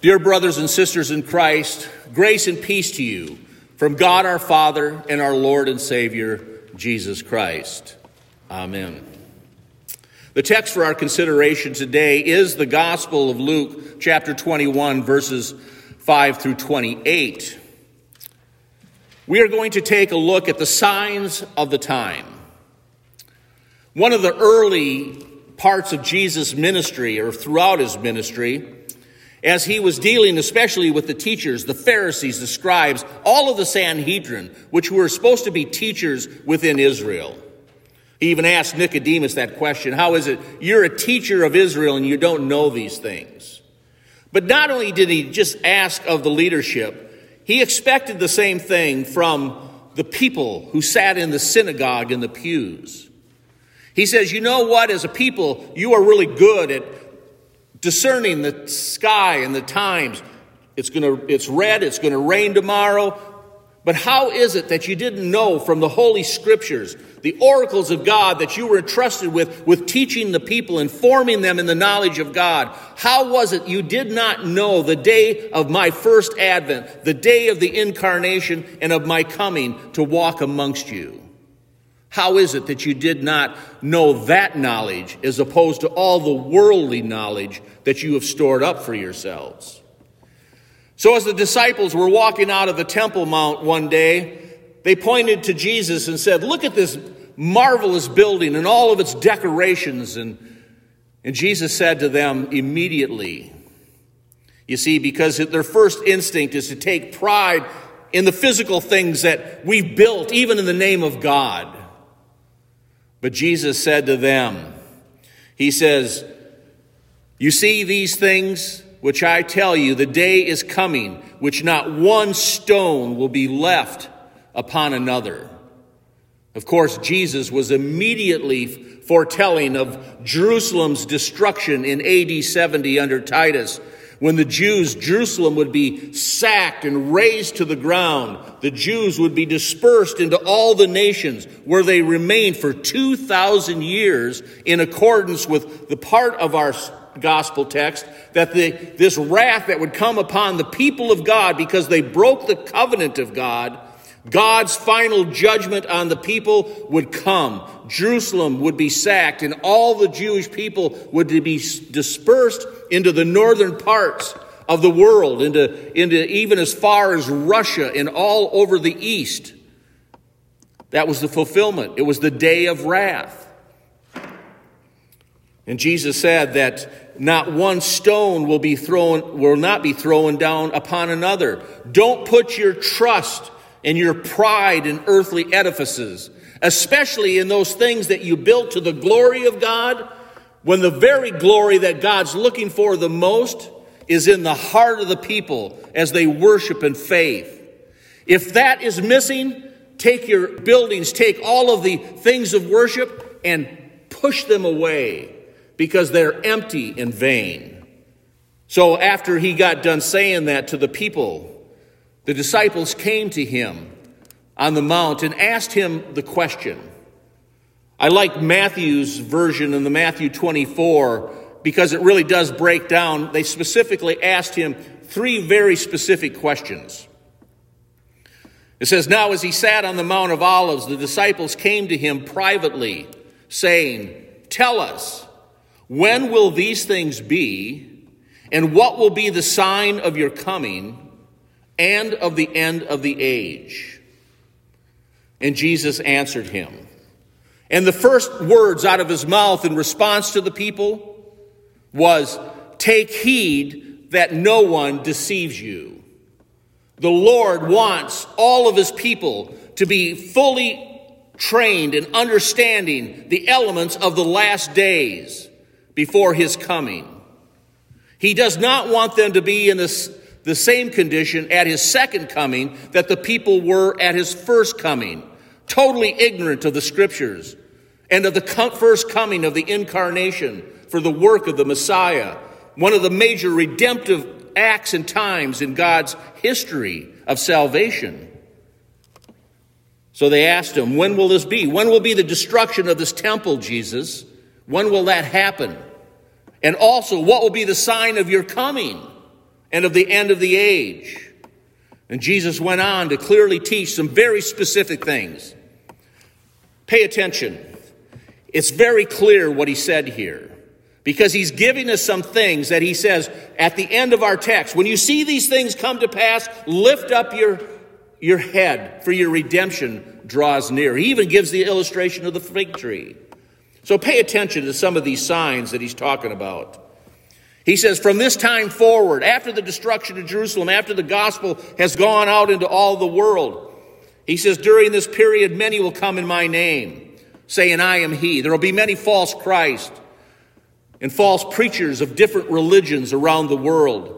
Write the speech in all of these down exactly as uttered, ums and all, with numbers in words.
Dear brothers and sisters in Christ, grace and peace to you from God our Father and our Lord and Savior, Jesus Christ. Amen. The text for our consideration today is the Gospel of Luke, chapter twenty-one, verses five through twenty-eight. We are going to take a look at the signs of the time. One of the early parts of Jesus' ministry, or throughout his ministry, as he was dealing especially with the teachers, the Pharisees, the scribes, all of the Sanhedrin, which were supposed to be teachers within Israel. He even asked Nicodemus that question, how is it you're a teacher of Israel and you don't know these things? But not only did he just ask of the leadership, he expected the same thing from the people who sat in the synagogue in the pews. He says, you know what, as a people, you are really good at discerning the sky and the times. It's gonna, it's red, it's going to rain tomorrow. But how is it that you didn't know from the Holy Scriptures, the oracles of God that you were entrusted with, with teaching the people, informing them in the knowledge of God? How was it you did not know the day of my first advent, the day of the incarnation and of my coming to walk amongst you? How is it that you did not know that knowledge as opposed to all the worldly knowledge that you have stored up for yourselves? So as the disciples were walking out of the Temple Mount one day, they pointed to Jesus and said, look at this marvelous building and all of its decorations. And, and Jesus said to them immediately, you see, because their first instinct is to take pride in the physical things that we've built, even in the name of God. But Jesus said to them, he says, you see these things which I tell you, the day is coming, which not one stone will be left upon another. Of course, Jesus was immediately foretelling of Jerusalem's destruction in A D seventy under Titus, when the Jews, Jerusalem would be sacked and razed to the ground. The Jews would be dispersed into all the nations where they remained for two thousand years in accordance with the part of our gospel text that the, this wrath that would come upon the people of God because they broke the covenant of God, God's final judgment on the people would come. Jerusalem would be sacked and all the Jewish people would be dispersed into the northern parts of the world, into, into even as far as Russia and all over the east. That was the fulfillment. It was the day of wrath. And Jesus said that not one stone will be thrown, will not be thrown down upon another. Don't put your trust and your pride in earthly edifices, especially in those things that you built to the glory of God, when the very glory that God's looking for the most is in the heart of the people as they worship in faith. If that is missing, take your buildings, take all of the things of worship and push them away because they're empty and vain. So after he got done saying that to the people, the disciples came to him on the mount and asked him the question. I like Matthew's version in the Matthew twenty-four because it really does break down. They specifically asked him three very specific questions. It says, now as he sat on the Mount of Olives, the disciples came to him privately, saying, tell us, when will these things be, and what will be the sign of your coming and of the end of the age? And Jesus answered him. And the first words out of his mouth in response to the people was, take heed that no one deceives you. The Lord wants all of his people to be fully trained in understanding the elements of the last days before his coming. He does not want them to be in this, the same condition at his second coming that the people were at his first coming, totally ignorant of the scriptures and of the first coming of the incarnation for the work of the Messiah, one of the major redemptive acts and times in God's history of salvation. So they asked him, when will this be? When will be the destruction of this temple, Jesus? When will that happen? And also, what will be the sign of your coming and of the end of the age. And Jesus went on to clearly teach some very specific things. Pay attention. It's very clear what he said here, because he's giving us some things that he says at the end of our text. When you see these things come to pass, lift up your, your head, for your redemption draws near. He even gives the illustration of the fig tree. So pay attention to some of these signs that he's talking about. He says, from this time forward, after the destruction of Jerusalem, after the gospel has gone out into all the world, he says, during this period, many will come in my name, saying, I am he. There will be many false Christs and false preachers of different religions around the world.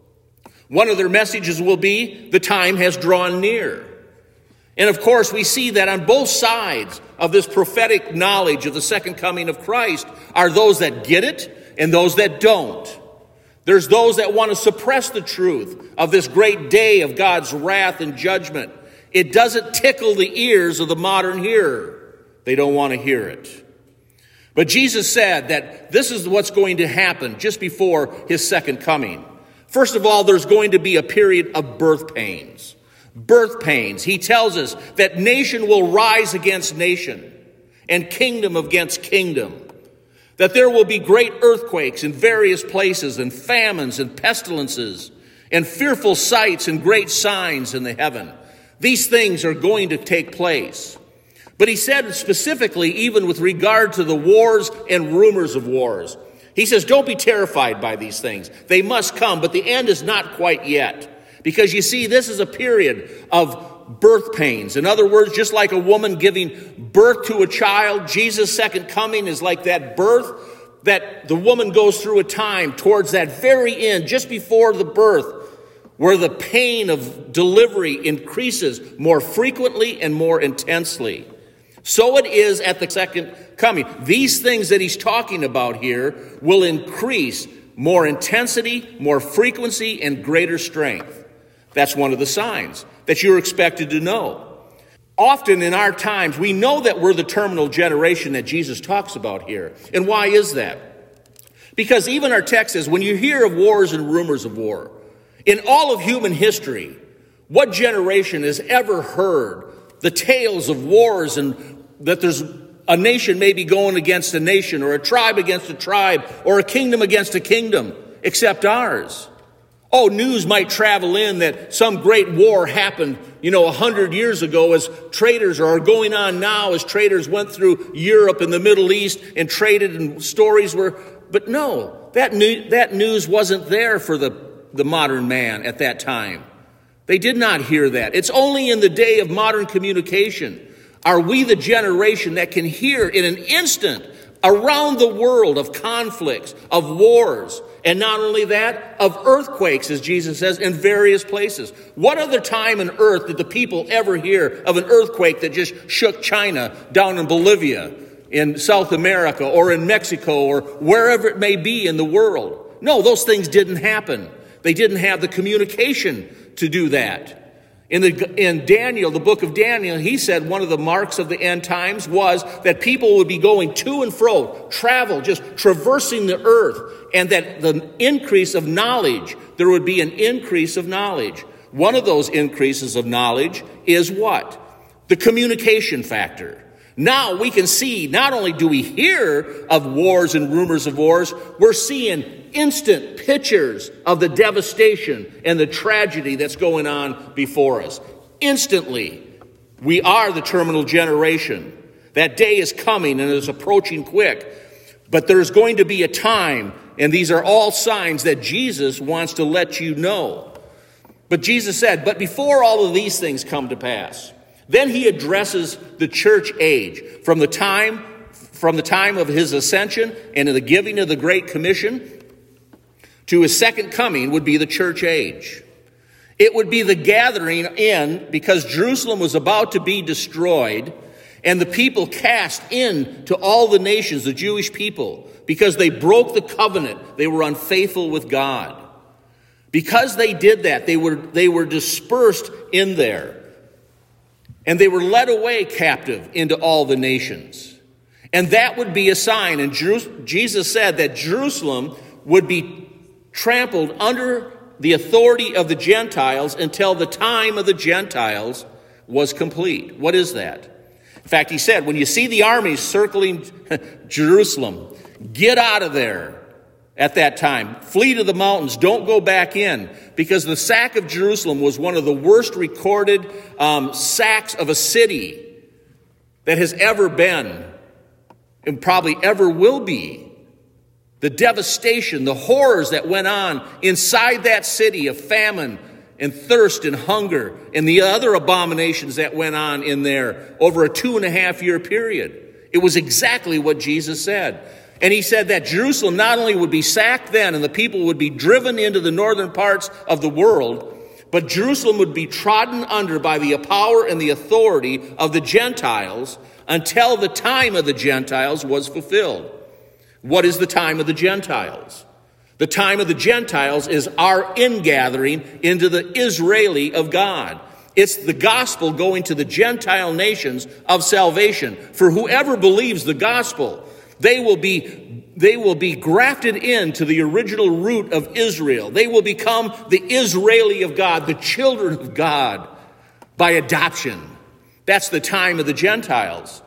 One of their messages will be, the time has drawn near. And of course, we see that on both sides of this prophetic knowledge of the second coming of Christ are those that get it and those that don't. There's those that want to suppress the truth of this great day of God's wrath and judgment. It doesn't tickle the ears of the modern hearer. They don't want to hear it. But Jesus said that this is what's going to happen just before his second coming. First of all, there's going to be a period of birth pains. Birth pains. He tells us that nation will rise against nation and kingdom against kingdom. That there will be great earthquakes in various places and famines and pestilences and fearful sights and great signs in the heaven. These things are going to take place. But he said specifically, even with regard to the wars and rumors of wars, he says, don't be terrified by these things. They must come, but the end is not quite yet. Because you see, this is a period of birth pains. In other words, just like a woman giving birth to a child, Jesus' second coming is like that birth that the woman goes through a time towards that very end, just before the birth, where the pain of delivery increases more frequently and more intensely. So it is at the second coming. These things that he's talking about here will increase more intensity, more frequency, and greater strength. That's one of the signs that you're expected to know. Often in our times, we know that we're the terminal generation that Jesus talks about here. And why is that? Because even our text says, when you hear of wars and rumors of war, in all of human history, what generation has ever heard the tales of wars and that there's a nation may be going against a nation, or a tribe against a tribe, or a kingdom against a kingdom, except ours? Oh, news might travel in that some great war happened, you know, a hundred years ago, as traders are going on now, as traders went through Europe and the Middle East and traded, and stories were, but no, that new, that news wasn't there for the, the modern man at that time. They did not hear that. It's only in the day of modern communication are we the generation that can hear in an instant around the world of conflicts, of wars, and not only that, of earthquakes, as Jesus says, in various places. What other time on earth did the people ever hear of an earthquake that just shook China, down in Bolivia, in South America, or in Mexico, or wherever it may be in the world? No, those things didn't happen. They didn't have the communication to do that. In, the, in Daniel, the book of Daniel, he said one of the marks of the end times was that people would be going to and fro, travel, just traversing the earth, and that the increase of knowledge, there would be an increase of knowledge. One of those increases of knowledge is what? The communication factor. Now we can see, not only do we hear of wars and rumors of wars, we're seeing instant pictures of the devastation and the tragedy that's going on before us. Instantly, we are the terminal generation. That day is coming and is approaching quick. But there's going to be a time, and these are all signs that Jesus wants to let you know. But Jesus said, but before all of these things come to pass, then he addresses the church age from the time, from the time of his ascension and in the giving of the Great Commission to his second coming would be the church age. It would be the gathering in, because Jerusalem was about to be destroyed and the people cast in to all the nations, the Jewish people, because they broke the covenant. They were unfaithful with God. Because they did that, they were, they were dispersed in there. And they were led away captive into all the nations. And that would be a sign. And Jeru- Jesus said that Jerusalem would be trampled under the authority of the Gentiles until the time of the Gentiles was complete. What is that? In fact, he said, when you see the armies circling Jerusalem, get out of there at that time. Flee to the mountains. Don't go back in. Because the sack of Jerusalem was one of the worst recorded um, sacks of a city that has ever been and probably ever will be. The devastation, the horrors that went on inside that city of famine and thirst and hunger and the other abominations that went on in there over a two and a half year period. It was exactly what Jesus said. And he said that Jerusalem not only would be sacked then and the people would be driven into the northern parts of the world, but Jerusalem would be trodden under by the power and the authority of the Gentiles until the time of the Gentiles was fulfilled. What is the time of the Gentiles? The time of the Gentiles is our ingathering into the Israeli of God. It's the gospel going to the Gentile nations of salvation. For whoever believes the gospel, they will be, they will be grafted into the original root of Israel. They will become the Israeli of God, the children of God, by adoption. That's the time of the Gentiles.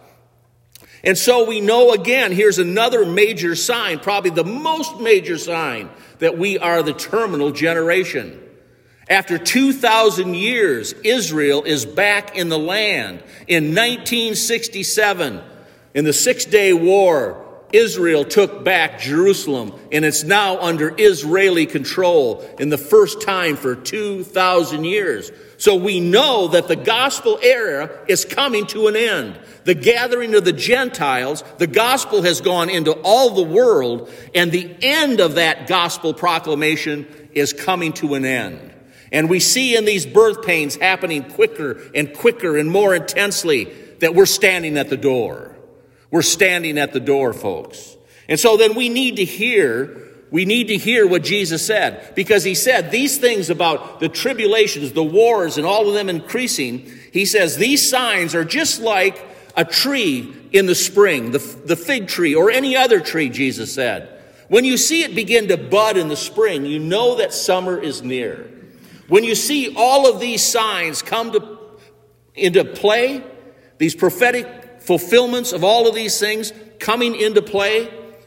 And so we know again, here's another major sign, probably the most major sign, that we are the terminal generation. After two thousand years, Israel is back in the land. In nineteen sixty-seven, in the Six-Day War, Israel took back Jerusalem, and it's now under Israeli control in the first time for two thousand years. So we know that the gospel era is coming to an end. The gathering of the Gentiles, the gospel has gone into all the world, and the end of that gospel proclamation is coming to an end. And we see in these birth pains happening quicker and quicker and more intensely that we're standing at the door. We're standing at the door, folks. And so then we need to hear, we need to hear what Jesus said. Because he said these things about the tribulations, the wars, and all of them increasing. He says these signs are just like a tree in the spring, the, the fig tree, or any other tree, Jesus said. When you see it begin to bud in the spring, you know that summer is near. When you see all of these signs come to, into play, these prophetic fulfillments of all of these things coming into play,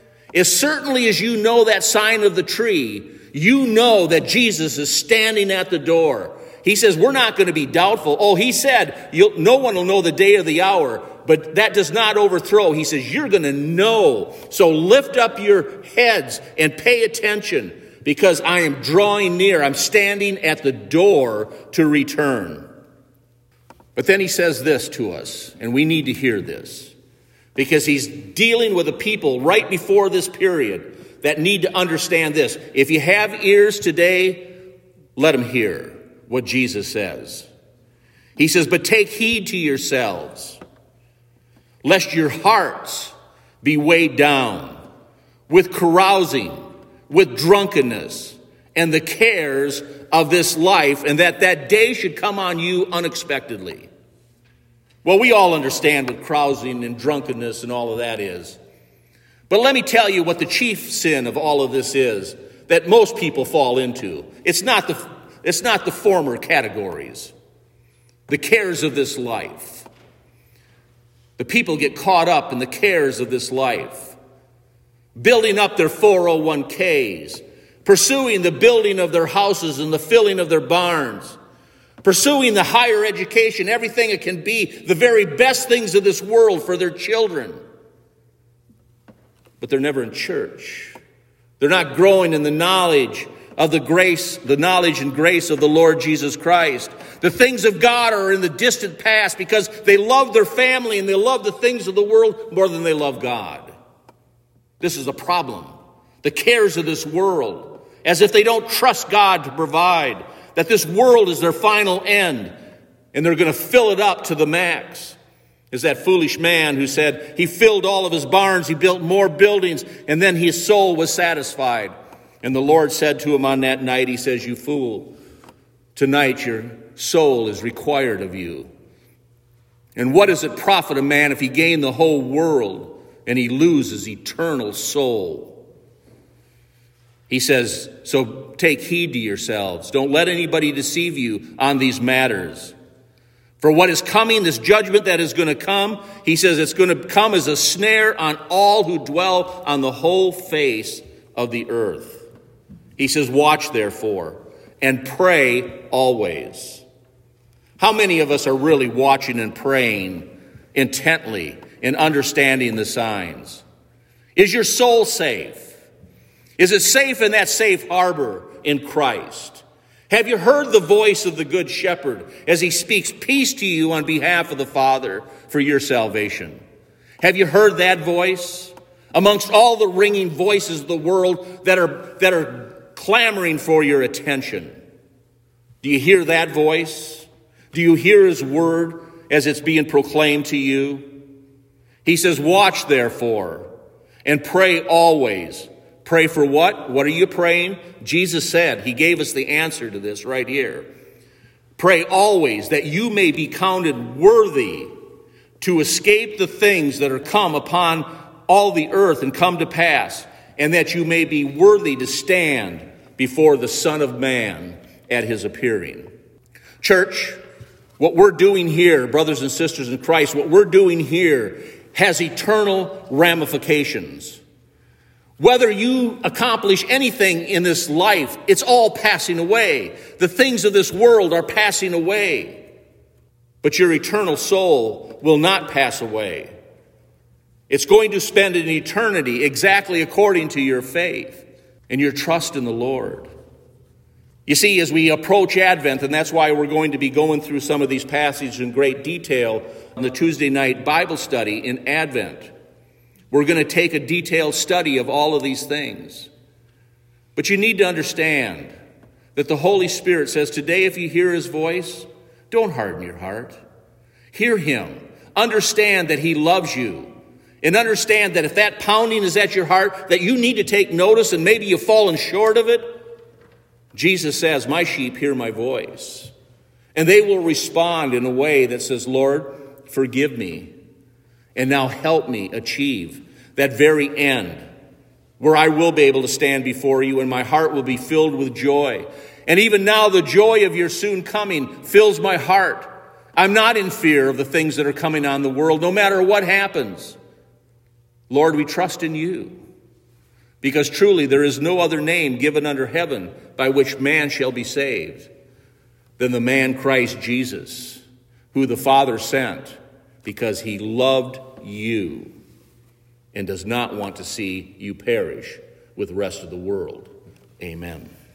as certainly as you know that sign of the tree, you know that Jesus is standing at the door. He says, we're not going to be doubtful. Oh, he said, you'll, no one will know the day or the hour, but that does not overthrow. He says, you're going to know. So lift up your heads and pay attention, because I am drawing near. I'm standing at the door to return. But then he says this to us, and we need to hear this, because he's dealing with a people right before this period that need to understand this. If you have ears today, let them hear what Jesus says. He says, but take heed to yourselves, lest your hearts be weighed down with carousing, with drunkenness, and the cares of this life, and that that day should come on you unexpectedly. Well, we all understand what carousing and drunkenness and all of that is. But let me tell you what the chief sin of all of this is that most people fall into. It's not the, it's not the former categories, the cares of this life. The people get caught up in the cares of this life, building up their four oh one k's, pursuing the building of their houses and the filling of their barns, pursuing the higher education, everything it can be, the very best things of this world for their children. But they're never in church. They're not growing in the knowledge of the grace, the knowledge and grace of the Lord Jesus Christ. The things of God are in the distant past because they love their family and they love the things of the world more than they love God. This is a problem. The cares of this world, as if they don't trust God to provide, that this world is their final end and they're going to fill it up to the max. Is that foolish man who said he filled all of his barns, he built more buildings, and then his soul was satisfied. And the Lord said to him on that night, he says, you fool, tonight your soul is required of you. And what does it profit a man if he gain the whole world and he loses eternal soul? He says, so take heed to yourselves. Don't let anybody deceive you on these matters. For what is coming, this judgment that is going to come, he says it's going to come as a snare on all who dwell on the whole face of the earth. He says, watch therefore and pray always. How many of us are really watching and praying intently and understanding the signs? Is your soul safe? Is it safe in that safe harbor in Christ? Have you heard the voice of the Good Shepherd as he speaks peace to you on behalf of the Father for your salvation? Have you heard that voice amongst all the ringing voices of the world that are, that are clamoring for your attention? Do you hear that voice? Do you hear his word as it's being proclaimed to you? He says, watch therefore and pray always. Pray for what? What are you praying? Jesus said, he gave us the answer to this right here. Pray always that you may be counted worthy to escape the things that are come upon all the earth and come to pass, and that you may be worthy to stand before the Son of Man at his appearing. Church, what we're doing here, brothers and sisters in Christ, what we're doing here has eternal ramifications. Whether you accomplish anything in this life, it's all passing away. The things of this world are passing away. But your eternal soul will not pass away. It's going to spend an eternity exactly according to your faith and your trust in the Lord. You see, as we approach Advent, and that's why we're going to be going through some of these passages in great detail on the Tuesday night Bible study in Advent. We're going to take a detailed study of all of these things. But you need to understand that the Holy Spirit says, today if you hear his voice, don't harden your heart. Hear him. Understand that he loves you. And understand that if that pounding is at your heart, that you need to take notice and maybe you've fallen short of it. Jesus says, my sheep hear my voice. And they will respond in a way that says, Lord, forgive me. And now help me achieve that very end where I will be able to stand before you and my heart will be filled with joy. And even now the joy of your soon coming fills my heart. I'm not in fear of the things that are coming on the world, no matter what happens. Lord, we trust in you, because truly there is no other name given under heaven by which man shall be saved than the man Christ Jesus, who the Father sent because he loved you and does not want to see you perish with the rest of the world. Amen.